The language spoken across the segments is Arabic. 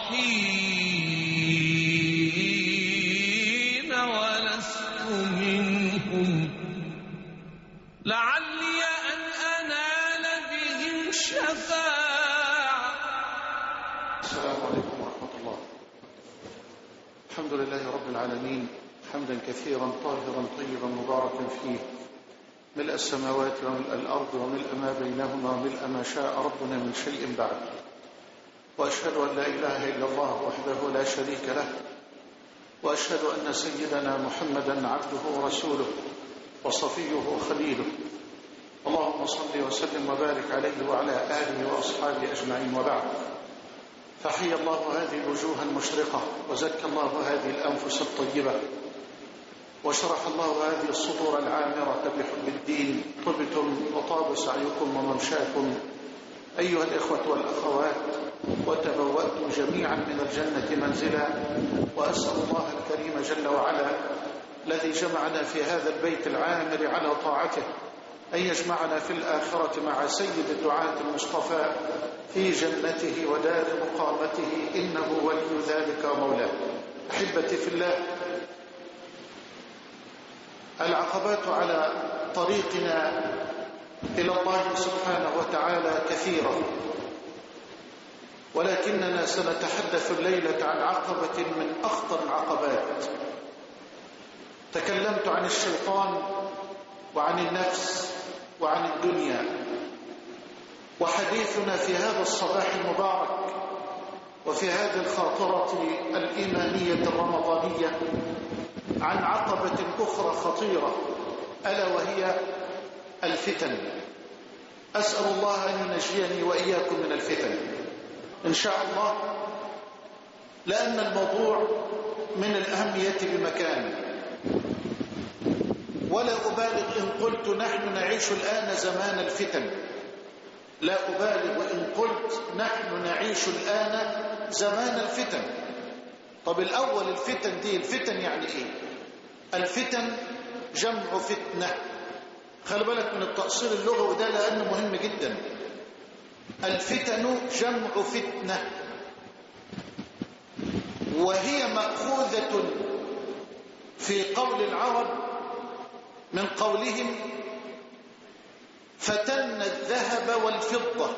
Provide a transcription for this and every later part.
الصالحين ولست منهم لعلي أن أنال بهم شفاعة. السلام عليكم ورحمة الله. الحمد لله رب العالمين حمدا كثيرا طاهرا طيبا مباركا فيه، ملء السماوات وملء الأرض وملء ما بينهما وملء ما شاء ربنا من شيء بعد. وأشهد أن لا إله إلا الله وحده لا شريك له، وأشهد أن سيدنا محمدا عبده ورسوله وصفيه وخليله. اللهم صل وسلم وبارك عليه وعلى آله وأصحابه أجمعين، وبعد. فحي الله هذه الوجوه المشرقة، وزكى الله هذه الأنفس الطيبة، وشرح الله هذه الصدور العامرة بحب الدين. طبتم وطاب سعيكم وممشاكم أيها الإخوة والأخوات، وتبوأتم جميعا من الجنة منزلا. وأسأل الله الكريم جل وعلا الذي جمعنا في هذا البيت العامر على طاعته أن يجمعنا في الآخرة مع سيد الدعاة المصطفى في جنته ودار مقامته، إنه ولي ذلك ومولاه. أحبتي في الله، العقبات على طريقنا إلى الله سبحانه وتعالى كثيرة، ولكننا سنتحدث الليلة عن عقبة من أخطر العقبات. تكلمت عن الشيطان وعن النفس وعن الدنيا، وحديثنا في هذا الصباح المبارك وفي هذه الخاطرة الإيمانية الرمضانية عن عقبة أخرى خطيرة، ألا وهي الفتن. أسأل الله أن ينجيني وإياكم من الفتن إن شاء الله، لأن الموضوع من الأهمية بمكان. ولا أبالغ إن قلت نحن نعيش الآن زمان الفتن، لا أبالغ إن قلت نحن نعيش الآن زمان الفتن. طب الأول الفتن دي، الفتن يعني إيه؟ الفتن جمع فتنة. خلي بالك من التأصيل اللغوي ده لأنه مهم جدا. الفتن جمع فتنة، وهي مأخوذة في قول العرب من قولهم فتنا الذهب والفضة،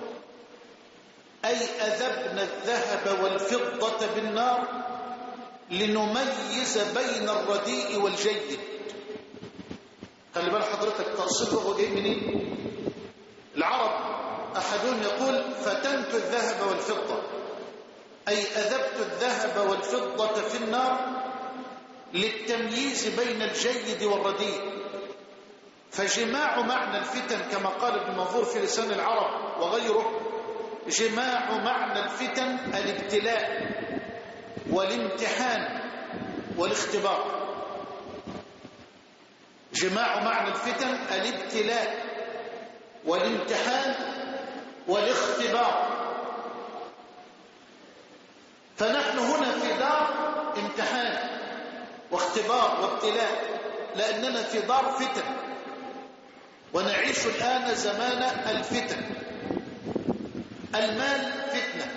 أي أذبنا الذهب والفضة بالنار لنميز بين الرديء والجيد. خلي بال حضرتك تأصيل اللغة جاي منين؟ العرب أحدهم يقول فتنت الذهب والفضة، أي أذبت الذهب والفضة في النار للتمييز بين الجيد والرديء. فجماع معنى الفتن كما قال ابن منظور في لسان العرب وغيره، جماع معنى الفتن الابتلاء والامتحان والاختبار. جماع معنى الفتن الابتلاء والامتحان والاختبار. فنحن هنا في دار امتحان واختبار وابتلاء، لأننا في دار فتن، ونعيش الآن زمان الفتن. المال فتنة،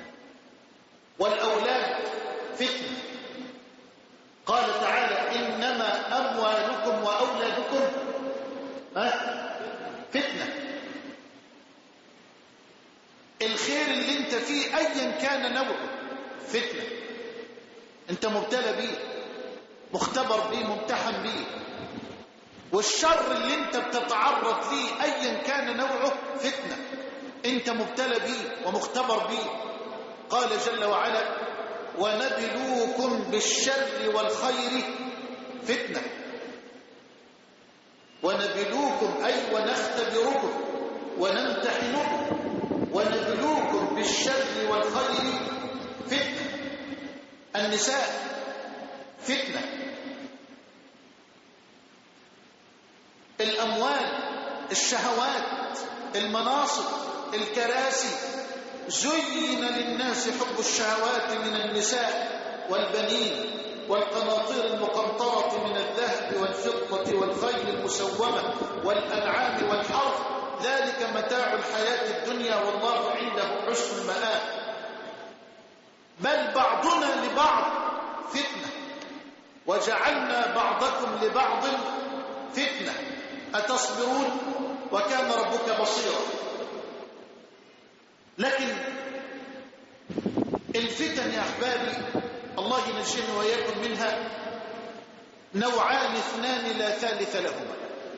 والأولاد فتنة. قال تعالى إنما أموالكم وأولادكم فتنة. الخير اللي انت فيه أيا كان نوعه فتنة، انت مبتلى بيه، مختبر بيه، ممتحن بيه. والشر اللي انت بتتعرض ليه ايا كان نوعه فتنة، انت مبتلى بيه ومختبر بيه. قال جل وعلا ونبلوكم بالشر والخير فتنة. ونبلوكم أي ونختبركم ونمتحنكم، ونبلوكم بالشر والخير فتنة. النساء فتنة، الأموال، الشهوات، المناصب، الكراسي. زين للناس حب الشهوات من النساء والبنين والقناطير المقنطرة من الذهب والفضة والخيل المسومة والأنعام والحرث، ذلك متاع الحياة الدنيا والله عنده حسن المآب. بل بعضنا لبعض فتنة وجعلنا بعضكم لبعض فتنة أتصبرون وكان ربك بصيرا. لكن الفتن يا أحبابي الله ينجينا وإياكم منها نوعان اثنان لا ثالث لهما،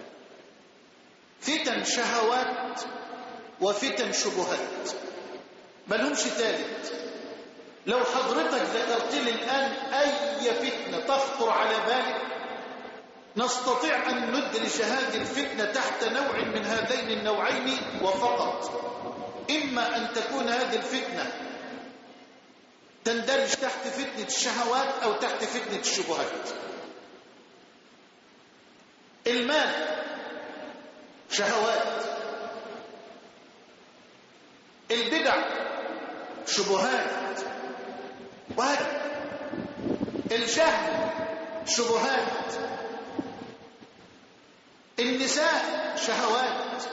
فتن شهوات وفتن شبهات، ما لهمش ثالث. لو حضرتك ذكرت لي الآن أي فتنة تخطر على بالك نستطيع أن ندرج هذه الفتنة تحت نوع من هذين النوعين وفقط، إما أن تكون هذه الفتنة تندرج تحت فتنة الشهوات أو تحت فتنة الشبهات. المال شهوات، البدع شبهات، وهذا الجهل شبهات، النساء شهوات،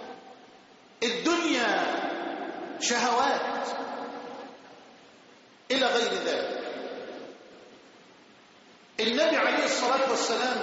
الدنيا شهوات، إلى غير ذلك. النبي عليه الصلاة والسلام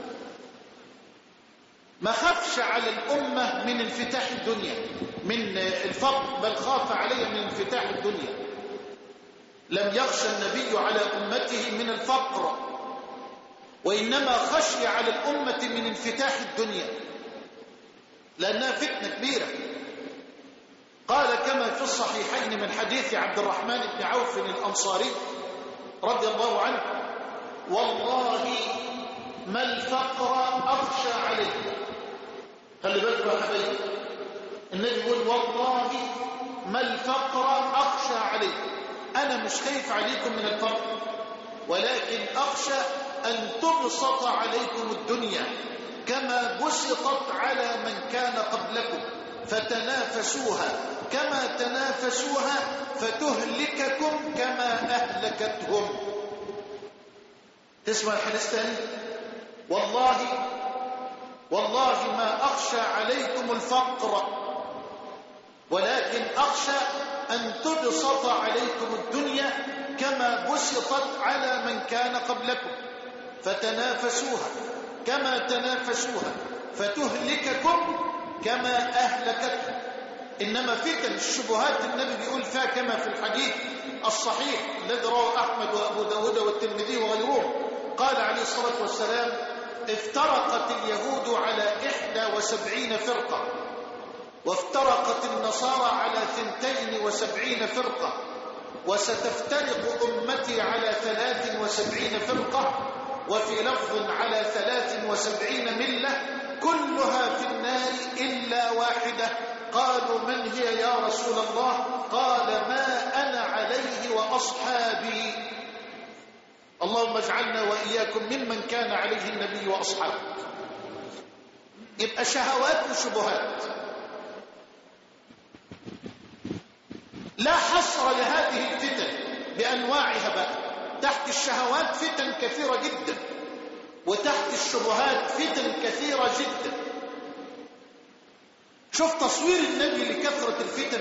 ما خافش على الأمة من انفتاح الدنيا، من الفقر، بل خاف عليها من انفتاح الدنيا. لم يخشى النبي على أمته من الفقر، وإنما خشي على الأمة من انفتاح الدنيا لأنها فتنة كبيرة. قال كما في الصحيحين من حديث عبد الرحمن بن عوف الأنصاري رضي الله عنه: والله ما الفقر أخشى عليه. خلي بالكم يا حبايبي، النبي يقول والله ما الفقر أخشى عليه، أنا مش خايف عليكم من الفقر، ولكن أخشى أن تبسط عليكم الدنيا كما بسطت على من كان قبلكم فتنافسوها كما تنافسوها فتهلككم كما أهلكتهم. تسمع الحديث تاني: والله ما أخشى عليكم الفقر ولكن أخشى أن تبسط عليكم الدنيا كما بسطت على من كان قبلكم فتنافسوها كما تنافسوها فتهلككم كما أهلكتهم. إنما فتن الشبهات النبي بيقول فيها كما في الحديث الصحيح الذي رواه أحمد وأبو داود والترمذي وغيرهم، قال عليه الصلاة والسلام: افترقت اليهود على 71 فرقة، وافترقت النصارى على 72 فرقة، وستفترق أمتي على 73 فرقة، وفي لفظ على 73 ملة، كلها في النار إلا واحدة. قالوا: من هي يا رسول الله؟ قال: ما أنا عليه وأصحابي. اللهم اجعلنا وإياكم ممن كان عليه النبي وأصحابه. يبقى شهوات وشبهات، لا حصر لهذه الفتن بأنواعها بقى. تحت الشهوات فتن كثيرة جدا، وتحت الشبهات فتن كثيرة جدا. شوف تصوير النبي لكثرة الفتن.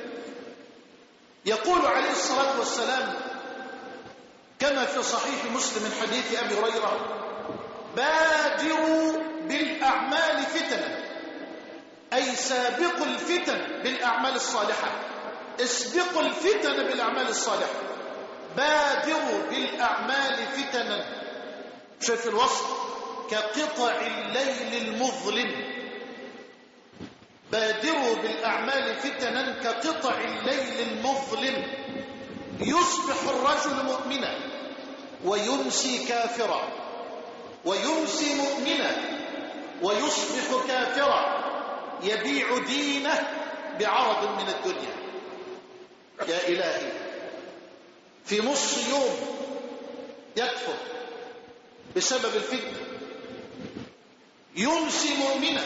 يقول عليه الصلاة والسلام كما في صحيح مسلم من حديث أبي هريرة: بادروا بالأعمال فتنا، أي سابقوا الفتن بالأعمال الصالحة، اسبقوا الفتن بالأعمال الصالحة. بادروا بالأعمال فتنا، شوف الوصف: كقطع الليل المظلم. بادروا بالأعمال فتنا كقطع الليل المظلم، يصبح الرجل مؤمنا ويمسي كافرا، ويمسي مؤمنا ويصبح كافرا، يبيع دينه بعرض من الدنيا. يا إلهي، في نص يوم يكفر بسبب الفتنة، يمسي مؤمنا،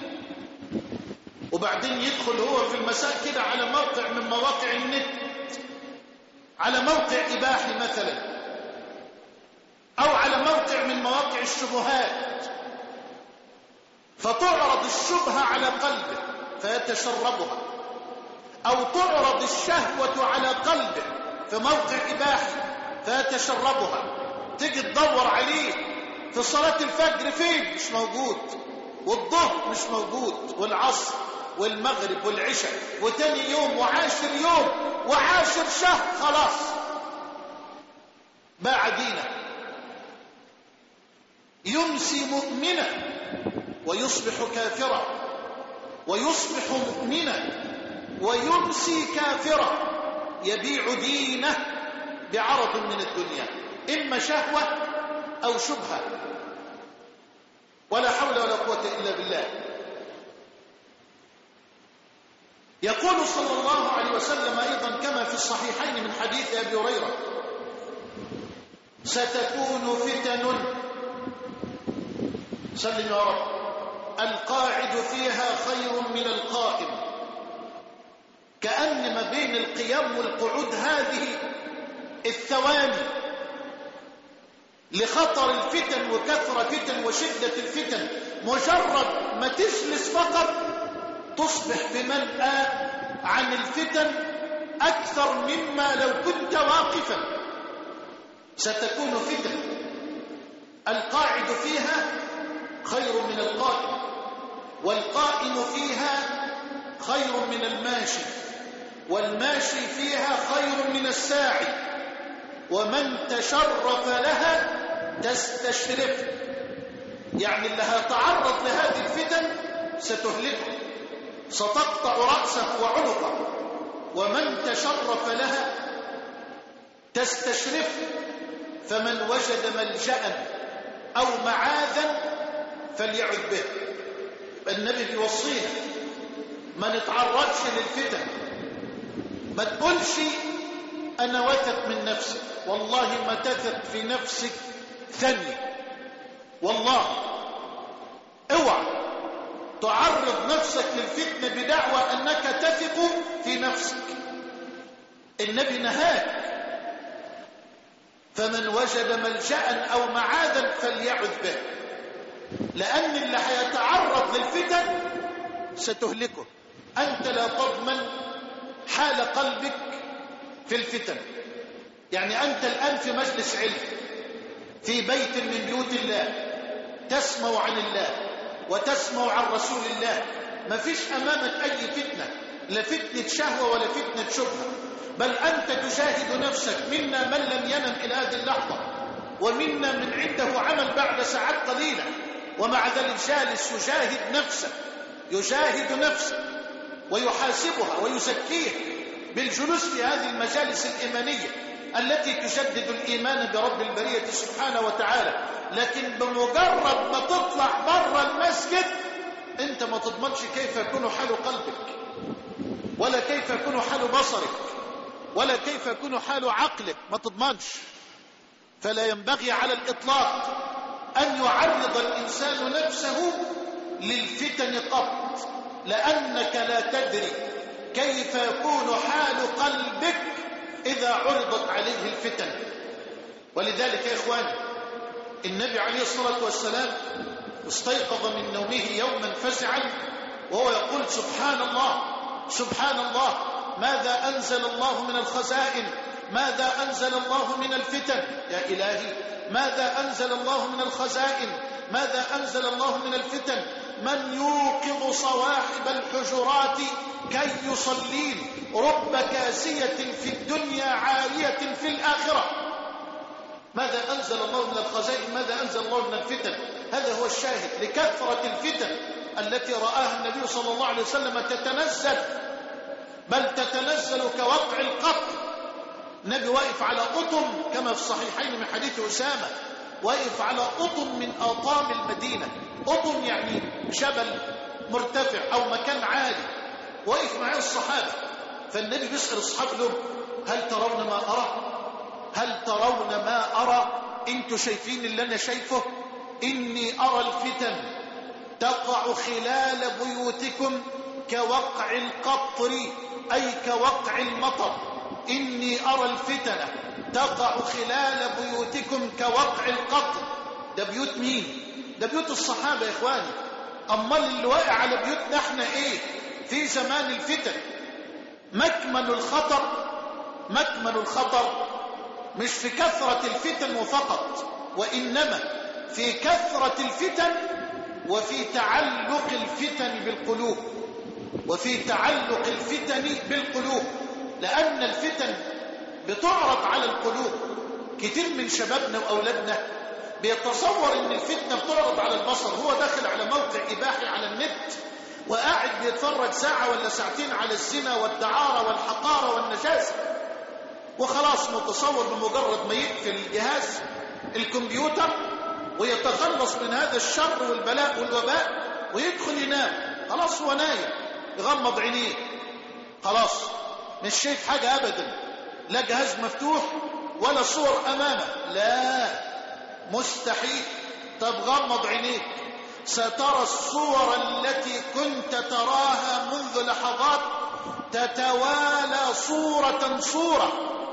وبعدين يدخل هو في المساء كده على موقع من مواقع النت، على موقع إباحي مثلا، أو على موقع من مواقع الشبهات، فتعرض الشبهة على قلبه فيتشربها، أو تعرض الشهوة على قلبه في موقع إباحي فيتشربها، تيجي تدور عليه في صلاة الفجر فين؟ مش موجود، والظهر مش موجود، والعصر والمغرب والعشاء، وتاني يوم وعاشر يوم وعاشر شهر خلاص باع دينه. يمسي مؤمنا ويصبح كافرا، ويصبح مؤمنا ويمسي كافرا، يبيع دينه بعرض من الدنيا، إما شهوة أو شبهة. ولا حول ولا قوة إلا بالله. يقول صلى الله عليه وسلم أيضا كما في الصحيحين من حديث أبي هريرة: ستكون فتن، سلم يا رب، القاعد فيها خير من القائم. كأن ما بين القيام والقعود هذه الثواني لخطر الفتن وكثرة فتن وشدة الفتن، مجرد ما تجلس فقط تصبح بمنأى عن الفتن أكثر مما لو كنت واقفا. ستكون فتن القاعد فيها خير من القائم، والقائم فيها خير من الماشي، والماشي فيها خير من الساعي، ومن تشرف لها تستشرف. يعني اللي هيتعرض لهذه الفتن ستهلكه، ستقطع رأسه وعنقه، ومن تشرف لها تستشرف. فمن وجد ملجأ أو معاذا فليعذ به. النبي بيوصينا ما نتعرضش للفتن. ما تقولش أنا واثق من نفسي، والله ما تثق في نفسك ثانية، والله اوعى تعرض نفسك للفتنة بدعوى أنك تثق في نفسك. النبي نهاك: فمن وجد ملجأ أو معاذا فليعذ به، لأن اللي هيتعرض للفتن ستهلكه. أنت لا تضمن حال قلبك في الفتن. يعني أنت الآن في مجلس علم في بيت من بيوت الله، تسمع عن الله وتسمع عن رسول الله، ما فيش أمامك أي فتنة، لا فتنة شهوة ولا فتنة شبهة، بل أنت تجاهد نفسك. منا من لم ينم إلى هذه اللحظة، ومنا من عنده عمل بعد ساعات قليلة، ومع ذلك جالس يجاهد نفسه ويحاسبها ويزكيها بالجلوس في هذه المجالس الإيمانية التي تجدد الإيمان برب البرية سبحانه وتعالى. لكن بمجرد ما تطلع بره المسجد أنت ما تضمنش كيف يكون حال قلبك، ولا كيف يكون حال بصرك، ولا كيف يكون حال عقلك، ما تضمنش. فلا ينبغي على الإطلاق أن يعرض الإنسان نفسه للفتن قط، لأنك لا تدري كيف يكون حال قلبك إذا عرضت عليه الفتن. ولذلك يا إخواني، النبي عليه الصلاة والسلام استيقظ من نومه يوما فزعا وهو يقول: سبحان الله سبحان الله، ماذا أنزل الله من الخزائن، ماذا أنزل الله من الفتن. يا إلهي، ماذا أنزل الله من الخزائن، ماذا أنزل الله من الفتن. من يوقظ صواحب الحجرات كي يصلين، رب كاسية في الدنيا عارية في الآخرة. ماذا أنزل الله من الخزائن، ماذا أنزل الله من الفتن. هذا هو الشاهد لكثرة الفتن التي رآها النبي صلى الله عليه وسلم تتنزل، بل تتنزل كوقع القطر. النبي واقف على قطم كما في الصحيحين من حديث أسامة، واقف على قطم من آطام المدينة. قطم يعني جبل مرتفع أو مكان عالي، واقف معه الصحابة. فالنبي بيسأل الصحابة لهم: هل ترون ما أرى؟ هل ترون ما أرى؟ انتوا شايفين اللي أنا شايفه؟ إني أرى الفتن تقع خلال بيوتكم كوقع القطر، أي كوقع المطر. إني أرى الفتن تقع خلال بيوتكم كوقع القطر. ده بيوت مين؟ ده بيوت الصحابة يا إخواني. أمال اللي واقع على بيوتنا احنا إيه في زمان الفتن؟ مكمن الخطر مكمن الخطر مش في كثرة الفتن فقط، وإنما في كثرة الفتن وفي تعلق الفتن بالقلوب، وفي تعلق الفتن بالقلوب، لأن الفتن بتعرض على القلوب. كتير من شبابنا وأولادنا بيتصور إن الفتنة بتعرض على البصر، هو داخل على موقع إباحي على النت وقاعد بيتفرج ساعة ولا ساعتين على الزنا والدعارة والحقارة والنجاسة، وخلاص متصور بمجرد ما يقفل الجهاز الكمبيوتر ويتخلص من هذا الشر والبلاء والوباء ويدخل ينام، خلاص هو نايم يغمض عينيه، خلاص مش شايف حاجة أبدا، لا جهاز مفتوح ولا صور أمامه، لا مستحيل. طب غمض عينيك سترى الصور التي كنت تراها منذ لحظات تتوالى صورة صورة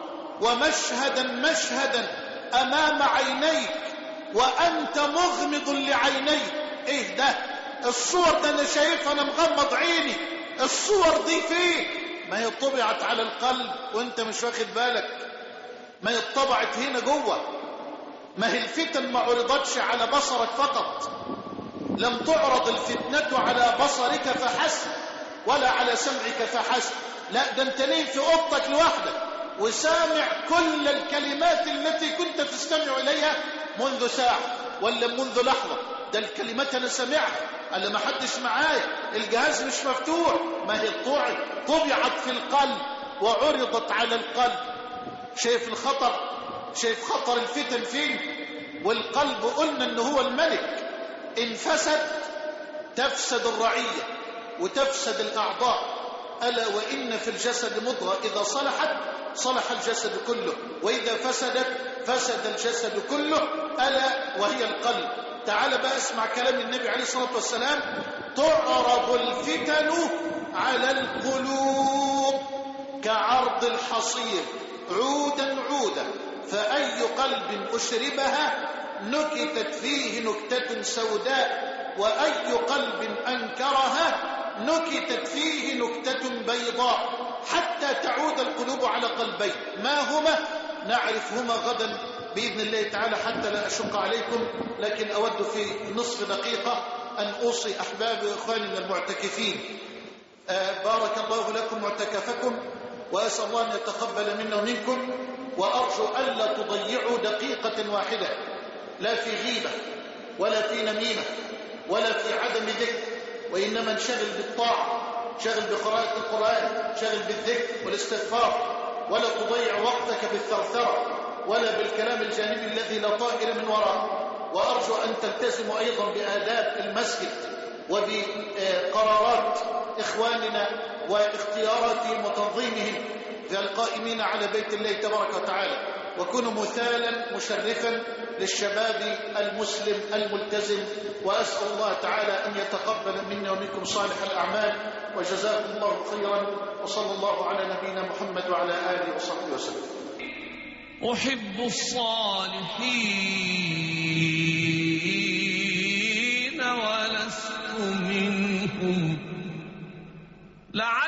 ومشهدا مشهدا أمام عينيك وأنت مغمض لعينيك. إيه ده؟ الصور ده أنا شايفها أنا مغمض عيني، الصور دي فين؟ ما هي طبعت على القلب وأنت مش واخد بالك، ما هي طبعت هنا جوه، ما هي الفتن ما عرضتش على بصرك فقط، لم تعرض الفتنة على بصرك فحسب ولا على سمعك فحسب، لا ده انت ليه في اوضتك لوحدك وسامع كل الكلمات التي كنت تستمع اليها منذ ساعة ولا منذ لحظة، ده الكلمات انا سامعها الا ما حدش معايا، الجهاز مش مفتوح، ما هي طبعت في القلب وعرضت على القلب. شايف الخطر؟ شايف خطر الفتن فين؟ والقلب قلنا انه هو الملك، إن فسد تفسد الرعية وتفسد الأعضاء، ألا وإن في الجسد مضغة إذا صلحت صلح الجسد كله، وإذا فسدت فسد الجسد كله، ألا وهي القلب. تعال بقى اسمع كلام النبي عليه الصلاة والسلام: تعرض الفتن على القلوب كعرض الحصير عودا عودا، فأي قلب أشربها نكتت فيه نكتة سوداء، وأي قلب أنكرها نكتت فيه نكتة بيضاء، حتى تعود القلوب على قلبين. ما هما؟ نعرفهما غدا بإذن الله تعالى حتى لا أشق عليكم، لكن أود في نصف دقيقة أن أوصي أحبابي وإخواني المعتكفين. بارك الله لكم معتكفكم، وأسأل الله أن يتقبل منا ومنكم، وأرجو ألا تضيعوا دقيقة واحدة، لا في غيبة ولا في نميمة ولا في عدم ذكر، وإنما انشغل بالطاعة، شغل بقراءة القرآن، شغل بالذكر والاستغفار، ولا تضيع وقتك بالثرثرة ولا بالكلام الجانبي الذي لا طائر من وراءه. وأرجو أن تلتزموا أيضا بآداب المسجد وبقرارات إخواننا واختياراتهم وتنظيمهم في القائمين على بيت الله تبارك وتعالى، وكونوا مثالا مشرفا للشباب المسلم الملتزم. وأسأل الله تعالى أن يتقبل منا ومنكم صالح الأعمال، وجزاكم الله خيرا، وصلى الله على نبينا محمد وعلى آله وصحبه وسلم. أحب الصالحين ولست منهم.